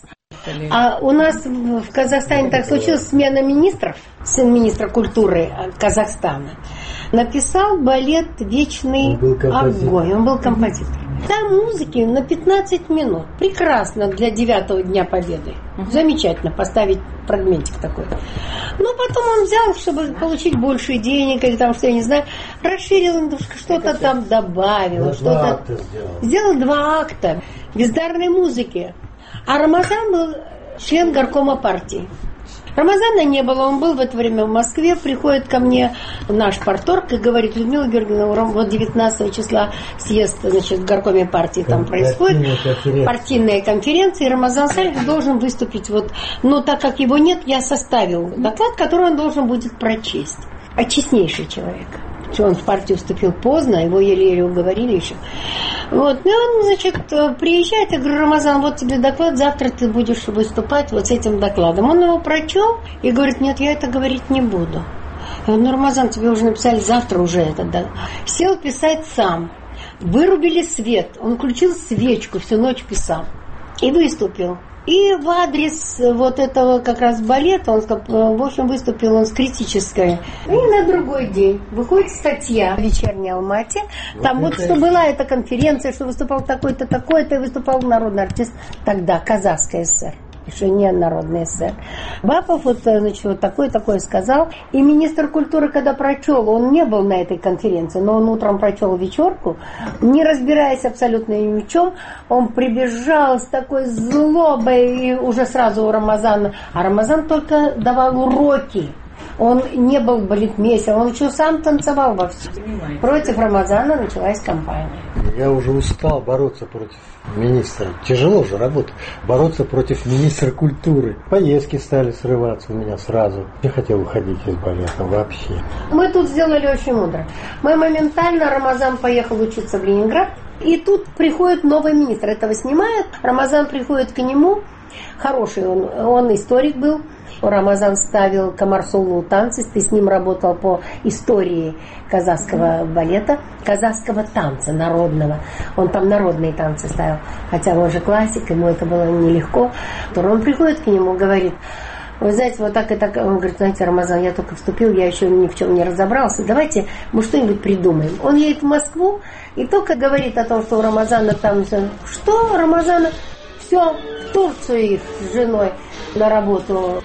А у нас в Казахстане так случилось, смена министров, сын министра культуры Казахстана, написал балет «Вечный огонь». Он был композитор. Там музыки на пятнадцать минут. Прекрасно для девятого Дня Победы. Замечательно поставить фрагментик такой. Но потом он взял, чтобы получить больше денег, или там, что я не знаю, расширил немножко, что-то там добавил. Что-то... Сделал два акта бездарной музыки. А Рамазан был член горкома партии. Рамазана не было, он был в это время в Москве, приходит ко мне наш парторг и говорит: Людмила Георгиевна, вот девятнадцатого числа съезд, значит, в горкоме партии там происходит, партийная конференция, и Рамазан Салихов должен выступить. Вот. Но так как его нет, я составил доклад, который он должен будет прочесть. А честнейший человек. Он в партию вступил поздно, его еле-еле уговорили еще. Вот. И он, значит, приезжает, я говорю: Рамазан, вот тебе доклад, завтра ты будешь выступать вот с этим докладом. Он его прочел и говорит: нет, я это говорить не буду. Я говорю: ну, Рамазан, тебе уже написали, завтра уже это. Да. Сел писать сам. Вырубили свет, он включил свечку, всю ночь писал. И выступил. И в адрес вот этого как раз балета, он, в общем, выступил он с критической. И на другой день выходит статья в «Вечерней Алмате». Там вот, вот что была эта конференция, что выступал такой-то, такой-то, и выступал народный артист тогда, Казахская ССР. Еще не Народный СССР. Бапов вот, значит, вот такой-такой сказал. И министр культуры, когда прочел, он не был на этой конференции, но он утром прочел вечерку, не разбираясь абсолютно ни в чем, он прибежал с такой злобой, и уже сразу у Рамазана. А Рамазан только давал уроки. Он не был балетмейстером, он еще сам танцевал во всем. Против Рамазана началась кампания. Я уже устал бороться против министра. Тяжело же работать. Бороться против министра культуры. Поездки стали срываться у меня сразу. Я хотел уходить из балета вообще. Мы тут сделали очень мудро. Мы моментально, Рамазан поехал учиться в Ленинград. И тут приходит новый министр. Этого снимают. Рамазан приходит к нему. Хороший он. Он историк был. Рамазан ставил Камарсулу танцы, ты с ним работал по истории казахского балета, казахского танца народного. Он там народные танцы ставил, хотя он же классик, ему это было нелегко. Он приходит к нему, говорит: вы знаете, вот так и так. Он говорит: знаете, Рамазан, я только вступил, я еще ни в чем не разобрался, давайте мы что-нибудь придумаем. Он едет в Москву и только говорит о том, что у Рамазана там... Что у Рамазана? Все, в Турцию их с женой на работу.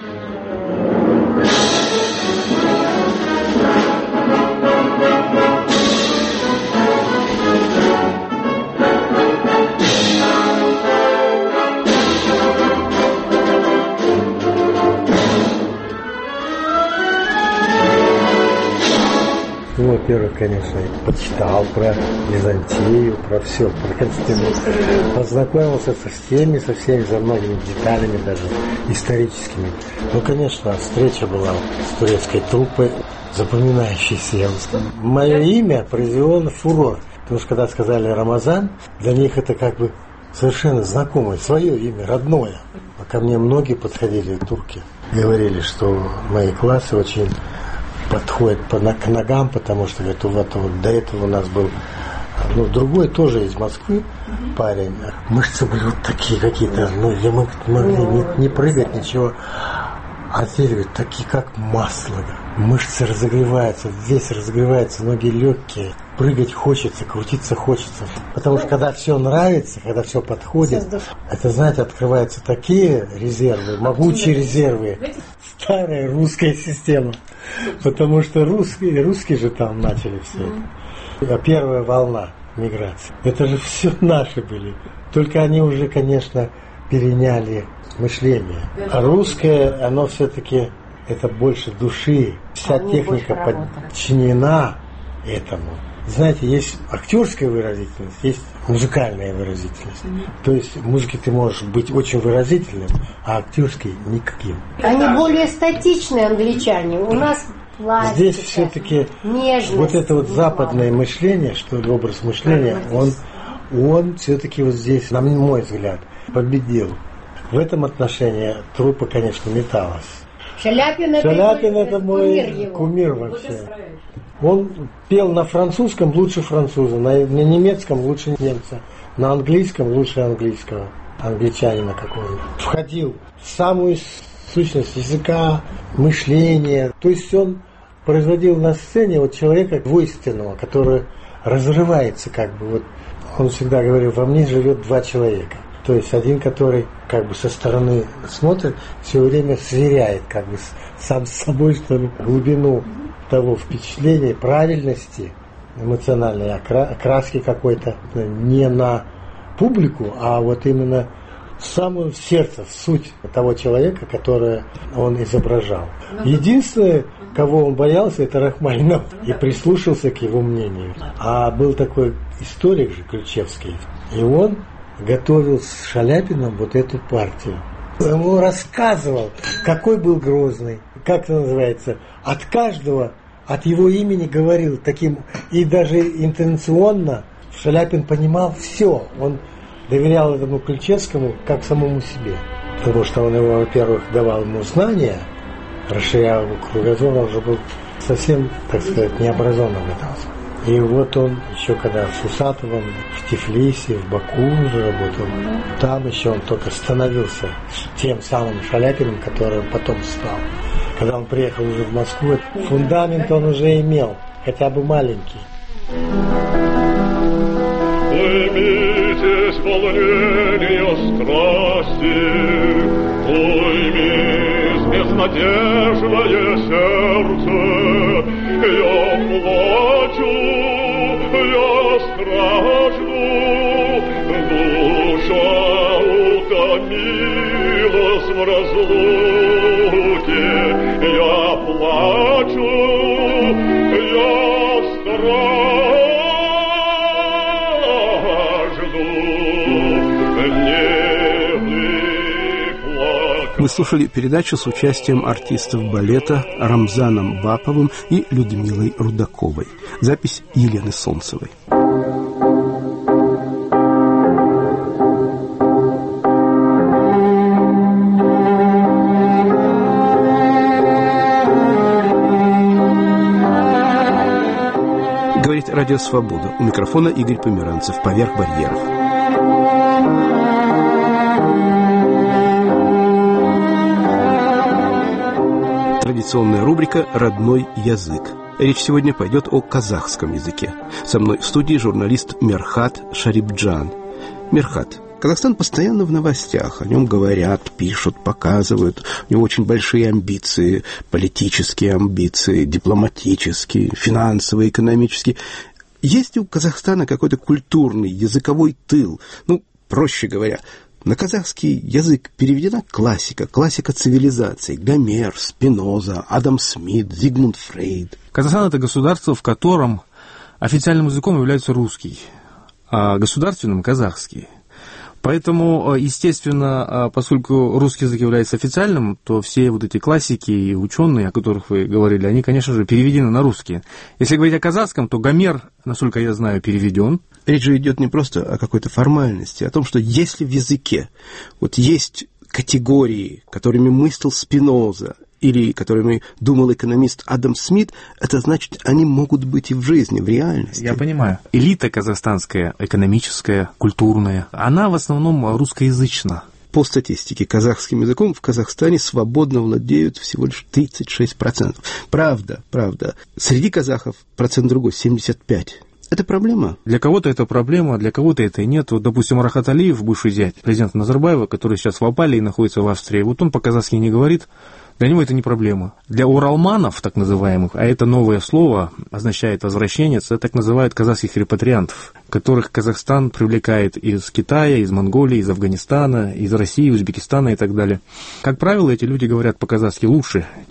Ну, во-первых, конечно, я почитал про Византию, про все, про Константинополь. Познакомился со всеми, со всеми, за многими деталями даже историческими. Ну, конечно, встреча была с турецкой труппой, запоминающейся, я бы сказал. Мое имя произвело фурор, потому что когда сказали Рамазан, для них это как бы совершенно знакомое, свое имя, родное. А ко мне многие подходили, турки, говорили, что мои классы очень... подходит к ногам, потому что говорит, вот, вот до этого у нас был, ну, другой тоже из Москвы парень. Мышцы были вот такие какие-то, ну, я мог, могли не, не прыгать, ничего. А теперь, говорит, такие как масло. Мышцы разогреваются, весь разогревается, ноги легкие. Прыгать хочется, крутиться хочется. Потому что когда все нравится, когда все подходит, это, знаете, открываются такие резервы, могучие резервы. Старая русская система. Потому что русские, русские же там начали все. А первая волна миграции. Это же все наши были. Только они уже, конечно, переняли мышление. А русское, оно все-таки, это больше души. вся техника подчинена этому. Знаете, есть актерская выразительность, есть музыкальная выразительность. Mm-hmm. То есть в музыке ты можешь быть очень выразительным, а актерской никаким. Они более статичные, англичане. У нас пластика, здесь все-таки нежность, вот это вот западное мышление, что ли, образ мышления, он, он все-таки вот здесь, на мой взгляд, победил. В этом отношении труппа, конечно, металась. Шаляпин, Шаляпин это, это мой кумир, кумир вообще. Он пел на французском лучше француза, на, на немецком лучше немца, на английском лучше английского, англичанина какого-нибудь. Входил в самую сущность языка, мышления. То есть он производил на сцене вот человека двойственного, который разрывается как бы. Вот он всегда говорил, во мне живет два человека. То есть один, который как бы со стороны смотрит, все время сверяет как бы сам с собой, что ли, глубину того впечатления, правильности эмоциональной окраски какой-то, не на публику, а вот именно в самое сердце, в суть того человека, которого он изображал. Единственное, кого он боялся, это Рахманинов, и прислушался к его мнению. А был такой историк же, Ключевский, и он готовил с Шаляпиным вот эту партию. Ему рассказывал, какой был Грозный, как это называется, от каждого, от его имени говорил таким, и даже интонационно Шаляпин понимал все. Он доверял этому Ключевскому как самому себе. Потому что он его, во-первых, давал ему знания, расширял его кругозор, он уже был совсем, так сказать, необразованным в этом. И вот он еще когда с Усатовым в Тифлисе, в Баку уже работал, там еще он только становился тем самым Шаляпиным, который он потом стал. Когда он приехал уже в Москву, фундамент он уже имел, хотя бы маленький. Уймитесь волнения страсти, уймись безнадежное сердце, я плачу, я стражду, душа утомилась в разлуке, я плачу, я стражду. Вы слушали передачу с участием артистов балета Рамзаном Баповым и Людмилой Рудаковой. Запись Елены Солнцевой. Говорит Радио Свобода. У микрофона Игорь Померанцев. Поверх барьеров. Традиционная рубрика «Родной язык». Речь сегодня пойдет о казахском языке. Со мной в студии журналист Мерхат Шарипджан. Мерхат, Казахстан постоянно в новостях. О нем говорят, пишут, показывают. У него очень большие амбиции, политические амбиции, дипломатические, финансовые, экономические. Есть ли у Казахстана какой-то культурный, языковой тыл? Ну, проще говоря, на казахский язык переведена классика, классика цивилизации. Гомер, Спиноза, Адам Смит, Зигмунд Фрейд. Казахстан – это государство, в котором официальным языком является русский, а государственным – казахский. Поэтому, естественно, поскольку русский язык является официальным, то все вот эти классики и ученые, о которых вы говорили, они, конечно же, переведены на русский. Если говорить о казахском, то Гомер, насколько я знаю, переведен. Речь же идет не просто о какой-то формальности, а о том, что если в языке вот есть категории, которыми мыслил Спиноза, или которыми думал экономист Адам Смит, это значит, они могут быть и в жизни, в реальности. Я понимаю. Элита казахстанская, экономическая, культурная, она в основном русскоязычна. По статистике, казахским языком в Казахстане свободно владеют всего лишь тридцать шесть процентов. Правда, правда. Среди казахов процент другой, семьдесят пять процентов. Это проблема? Для кого-то это проблема, для кого-то это и нет. Вот, допустим, Рахат Алиев, бывший зять президента Назарбаева, который сейчас в Опале и находится в Австрии, вот он по-казахски не говорит, для него это не проблема. Для уралманов, так называемых, а это новое слово, означает возвращенец, это так называют казахских репатриантов, которых Казахстан привлекает из Китая, из Монголии, из Афганистана, из России, Узбекистана и так далее. Как правило, эти люди говорят по-казахски лучше,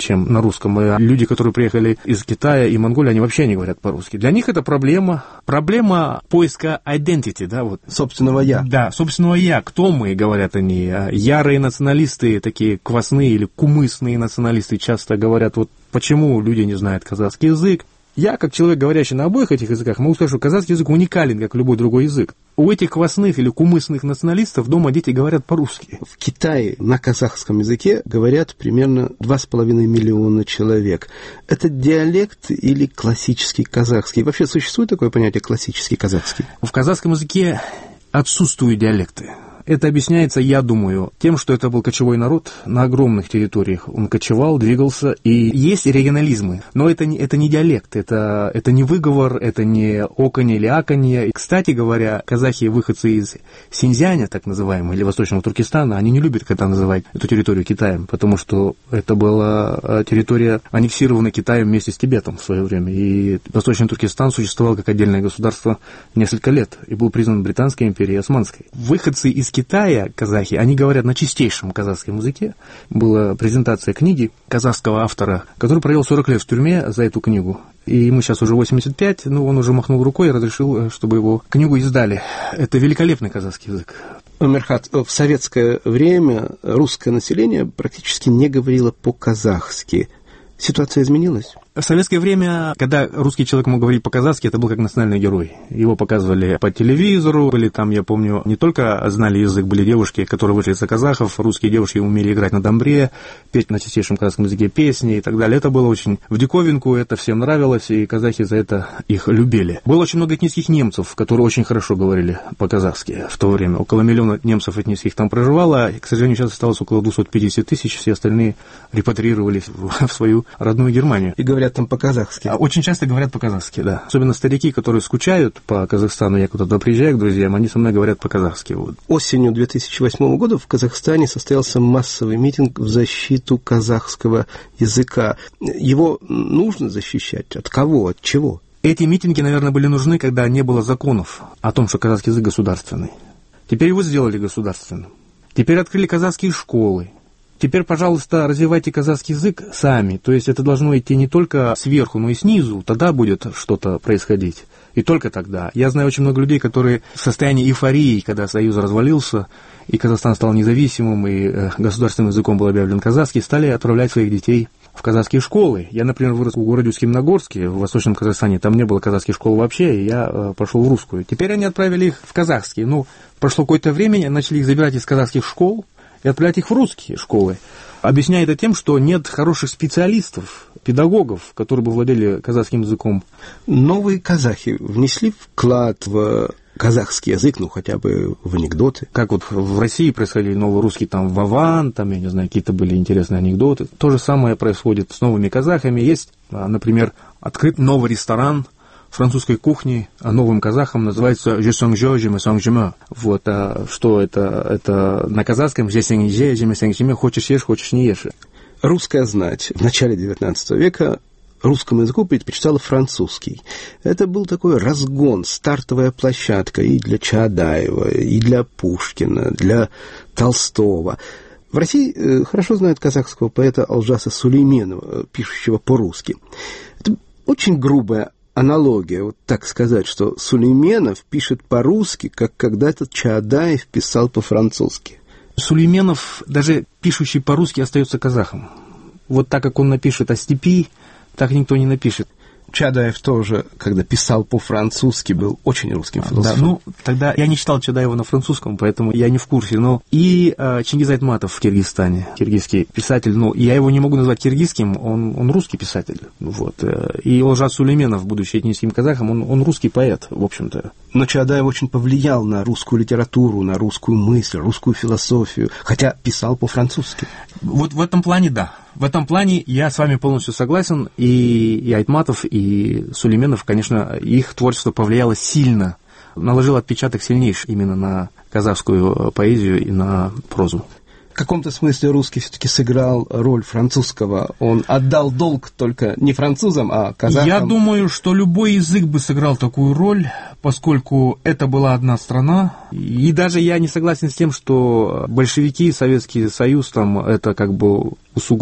чем на русском. И люди, которые приехали из Китая и Монголии, они вообще не говорят по-русски. Для них это проблема, проблема поиска identity, да, вот. Собственного «я». Да, собственного «я». Кто мы, говорят они. Ярые националисты, такие квасные или кумысные националисты часто говорят, вот почему люди не знают казахский язык. Я, как человек, говорящий на обоих этих языках, могу сказать, что казахский язык уникален, как любой другой язык. У этих квасных или кумысных националистов дома дети говорят по-русски. В Китае на казахском языке говорят примерно два с половиной миллиона человек. Это диалект или классический казахский? Вообще существует такое понятие классический казахский? В казахском языке отсутствуют диалекты. Это объясняется, я думаю, тем, что это был кочевой народ на огромных территориях. Он кочевал, двигался, и есть регионализмы. Но это не, это не диалект, это, это не выговор, это не оканье или аканье. И, кстати говоря, казахи, выходцы из Синьцзяня, так называемого, или Восточного Туркестана, они не любят, когда называют эту территорию Китаем, потому что это была территория, аннексированная Китаем вместе с Тибетом в свое время. И Восточный Туркестан существовал как отдельное государство несколько лет и был признан Британской империей и Османской. Выходцы из Китая, казахи, они говорят на чистейшем казахском языке. Была презентация книги казахского автора, который провел сорок лет в тюрьме за эту книгу. И ему сейчас уже восемьдесят пять, но он уже махнул рукой и разрешил, чтобы его книгу издали. Это великолепный казахский язык. Омерхат, в советское время русское население практически не говорило по-казахски. Ситуация изменилась? В советское время, когда русский человек мог говорить по-казахски, это был как национальный герой. Его показывали по телевизору, были там, я помню, не только знали язык, были девушки, которые вышли за казахов, русские девушки умели играть на домбре, петь на чистейшем казахском языке песни и так далее. Это было очень в диковинку, это всем нравилось, и казахи за это их любили. Было очень много этнических немцев, которые очень хорошо говорили по-казахски в то время. Около миллиона немцев этнических там проживало, и, к сожалению, сейчас осталось около двести пятьдесят тысяч, все остальные репатриировались в свою родную Германию. И говорят там по-казахски. Очень часто говорят по-казахски, да. Особенно старики, которые скучают по Казахстану, я куда-то приезжаю к друзьям, они со мной говорят по-казахски. Вот. Осенью две тысячи восьмого года в Казахстане состоялся массовый митинг в защиту казахского языка. Его нужно защищать? От кого? От чего? Эти митинги, наверное, были нужны, когда не было законов о том, что казахский язык государственный. Теперь его сделали государственным. Теперь открыли казахские школы. Теперь, пожалуйста, развивайте казахский язык сами. То есть это должно идти не только сверху, но и снизу. Тогда будет что-то происходить. И только тогда. Я знаю очень много людей, которые в состоянии эйфории, когда Союз развалился, и Казахстан стал независимым, и государственным языком был объявлен казахский, стали отправлять своих детей в казахские школы. Я, например, вырос в городе Усть-Каменогорске, в Восточном Казахстане. Там не было казахских школ вообще, и я пошел в русскую. Теперь они отправили их в казахские. Ну, прошло какое-то время, начали их забирать из казахских школ и отправлять их в русские школы. Объясняя это тем, что нет хороших специалистов, педагогов, которые бы владели казахским языком. Новые казахи внесли вклад в казахский язык, ну, хотя бы в анекдоты. Как вот в России происходили новый русский, там, Вован, там, я не знаю, какие-то были интересные анекдоты. То же самое происходит с новыми казахами. Есть, например, открыт новый ресторан французской кухни, а новым казахам называется «Je sens je, je me sens je me». Вот, а что это? Это на казахском «Je sens je, je me sens je me», хочешь ешь, хочешь не ешь. Русская знать в начале девятнадцатого века русскому языку предпочитала французский. Это был такой разгон, стартовая площадка и для Чаадаева, и для Пушкина, для Толстого. В России хорошо знают казахского поэта Алжаса Сулейменова, пишущего по-русски. Это очень грубая аналогия, вот так сказать, что Сулейменов пишет по-русски, как когда-то Чаадаев писал по-французски. Сулейменов, даже пишущий по-русски, остается казахом. Вот так как он напишет о степи, так никто не напишет. Чаадаев тоже, когда писал по-французски, был очень русским философом. Да, ну, тогда я не читал Чаадаева на французском, поэтому я не в курсе. Но и э, Чингиз Айтматов в Киргизстане, киргизский писатель, ну, я его не могу назвать киргизским, он, он русский писатель. Вот. И Алжас Сулейменов, будучи этническим казахом, он, он русский поэт, в общем-то. Но Чаадаев очень повлиял на русскую литературу, на русскую мысль, русскую философию, хотя писал по-французски. Вот в этом плане да. В этом плане я с вами полностью согласен, и, и Айтматов, и Сулейменов, конечно, их творчество повлияло сильно, наложило отпечаток сильнейший именно на казахскую поэзию и на прозу. В каком-то смысле русский все-таки сыграл роль французского. Он отдал долг только не французам, а казахам. Я думаю, что любой язык бы сыграл такую роль, поскольку это была одна страна. И даже я не согласен с тем, что большевики, Советский Союз там это как бы усугубил.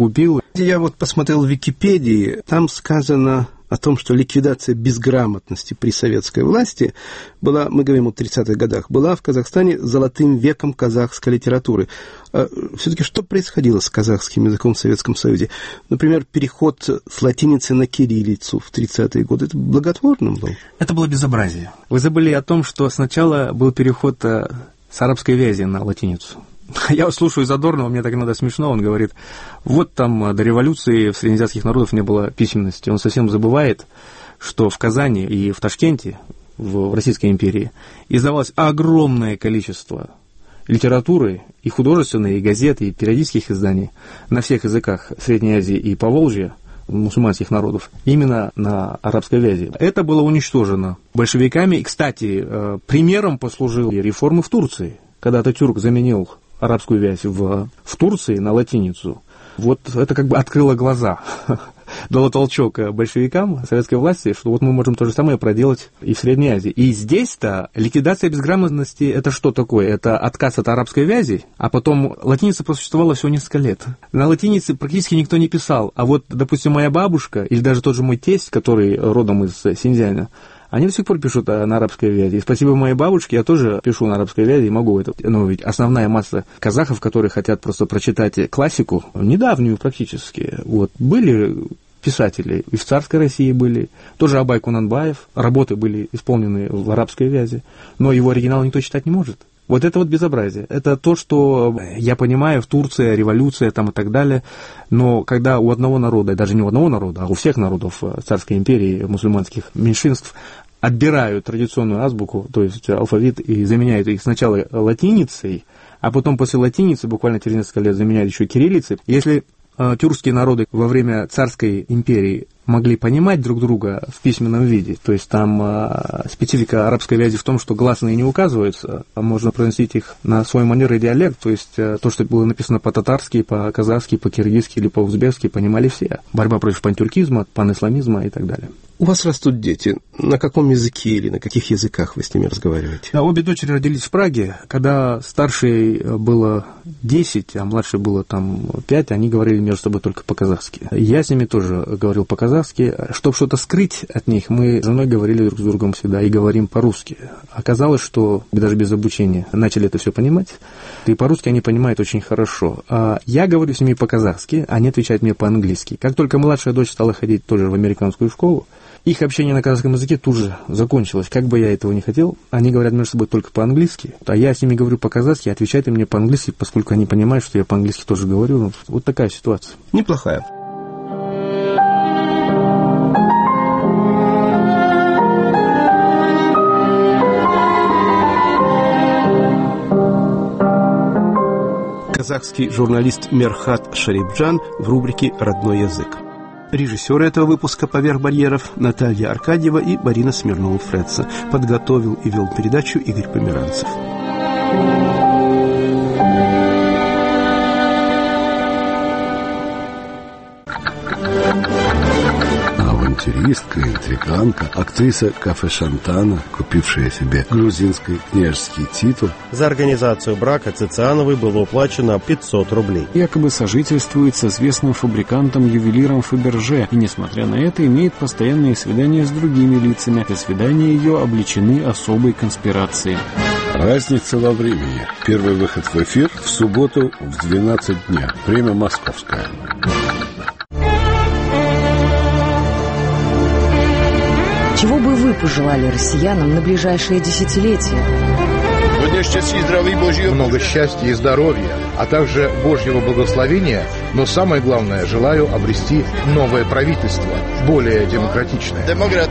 Я вот посмотрел в Википедии, там сказано о том, что ликвидация безграмотности при советской власти была, мы говорим о тридцатых годах, была в Казахстане золотым веком казахской литературы. А все-таки что происходило с казахским языком в Советском Союзе? Например, переход с латиницы на кириллицу в тридцатые годы. Это благотворно было? Это было безобразие. Вы забыли о том, что сначала был переход с арабской вязи на латиницу. Я вот слушаю Задорнова, мне так иногда смешно, он говорит, вот там до революции в среднеазиатских народов не было письменности. Он совсем забывает, что в Казани и в Ташкенте, в Российской империи, издавалось огромное количество литературы, и художественной, и газет, и периодических изданий на всех языках Средней Азии и Поволжья, мусульманских народов, именно на арабской вязи. Это было уничтожено большевиками. И, кстати, примером послужил реформы в Турции, когда Ататюрк заменил арабскую вязь в, в Турции на латиницу. Вот это как бы открыло глаза, дало толчок большевикам, советской власти, что вот мы можем то же самое проделать и в Средней Азии. И здесь-то ликвидация безграмотности – это что такое? Это отказ от арабской вязи, а потом латиница просуществовала всего несколько лет. На латинице практически никто не писал, а вот, допустим, моя бабушка или даже тот же мой тесть, который родом из Синьцзяня, они до сих пор пишут на арабской вязи. И спасибо моей бабушке, я тоже пишу на арабской вязи и могу это. Но ведь основная масса казахов, которые хотят просто прочитать классику, недавнюю практически, вот, были писатели, и в царской России были, тоже Абай Кунанбаев, работы были исполнены в арабской вязи, но его оригинал никто читать не может. Вот это вот безобразие. Это то, что, я понимаю, в Турции революция там и так далее, но когда у одного народа, даже не у одного народа, а у всех народов царской империи, мусульманских меньшинств, отбирают традиционную азбуку, то есть алфавит, и заменяют их сначала латиницей, а потом после латиницы, буквально через несколько лет, заменяют еще кириллицей. Если э, тюркские народы во время царской империи могли понимать друг друга в письменном виде, то есть там э, специфика арабской вязи в том, что гласные не указываются, а можно произносить их на свой манер и диалект, то есть э, то, что было написано по-татарски, по-казахски, по-киргизски или по-узбекски, понимали все. Борьба против пантюркизма, панисламизма и так далее. У вас растут дети. На каком языке или на каких языках вы с ними разговариваете? Да, обе дочери родились в Праге. Когда старшей было десять, а младшей было там пять, они говорили между собой только по-казахски. Я с ними тоже говорил по-казахски. Чтобы что-то скрыть от них, мы с женой говорили друг с другом всегда и говорим по-русски. Оказалось, что даже без обучения начали это все понимать. И по-русски они понимают очень хорошо. А я говорю с ними по-казахски, они отвечают мне по-английски. Как только младшая дочь стала ходить тоже в американскую школу, их общение на казахском языке тут же закончилось. Как бы я этого не хотел, они говорят между собой только по-английски, а я с ними говорю по-казахски, отвечают им мне по-английски, поскольку они понимают, что я по-английски тоже говорю. Вот такая ситуация. Неплохая. Казахский журналист Мерхат Шарипджан в рубрике «Родной язык». Режиссеры этого выпуска «Поверх барьеров» Наталья Аркадьева и Марина Смирнова-Фредса. Подготовил и вел передачу Игорь Померанцев. Авантюристка, интриганка, актриса кафе «Шантана», купившая себе грузинский княжеский титул. За организацию брака Цициановой было уплачено пятьсот рублей. Якобы сожительствует с известным фабрикантом-ювелиром Фаберже, и, несмотря на это, имеет постоянные свидания с другими лицами. Эти свидания ее обличены особой конспирацией. Разница во времени. Первый выход в эфир в субботу в двенадцать дня. Время московское. Чего бы вы пожелали россиянам на ближайшее десятилетие? Много счастья и здоровья, а также Божьего благословения, но самое главное, желаю обрести новое правительство, более демократичное.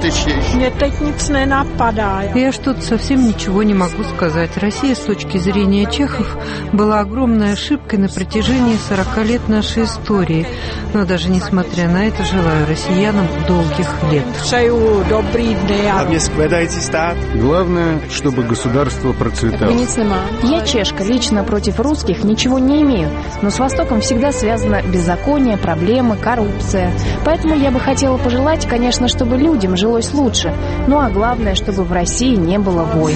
Я что-то совсем ничего не могу сказать. Россия, с точки зрения чехов, была огромной ошибкой на протяжении сорока лет нашей истории. Но даже несмотря на это, желаю россиянам долгих лет. Главное, чтобы государство процветало. Я чешка, лично против русских ничего не имею, но с Востоком всегда связано беззаконие, проблемы, коррупция. Поэтому я бы хотела пожелать, конечно, чтобы людям жилось лучше, ну а главное, чтобы в России не было войн.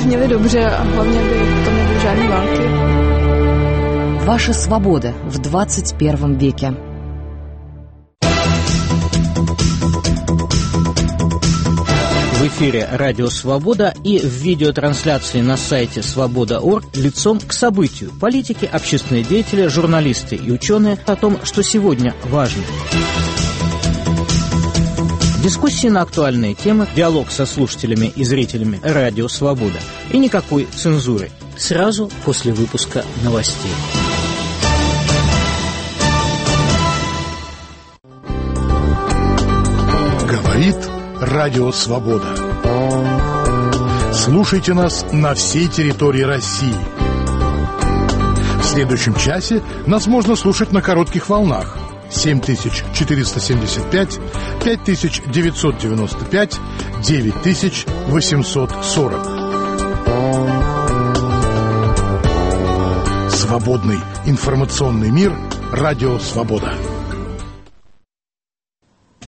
Ваша свобода в двадцать первом веке. В эфире «Радио Свобода» и в видеотрансляции на сайте свобода точка орг лицом к событию. Политики, общественные деятели, журналисты и ученые о том, что сегодня важно. Дискуссии на актуальные темы, диалог со слушателями и зрителями «Радио Свобода». И никакой цензуры. Сразу после выпуска новостей. Говорит Радио Свобода. Слушайте нас на всей территории России. В следующем часе нас можно слушать на коротких волнах. семь тысяч четыреста семьдесят пять, пять тысяч девятьсот девяносто пять, девять тысяч восемьсот сорок. Свободный информационный мир. Радио Свобода.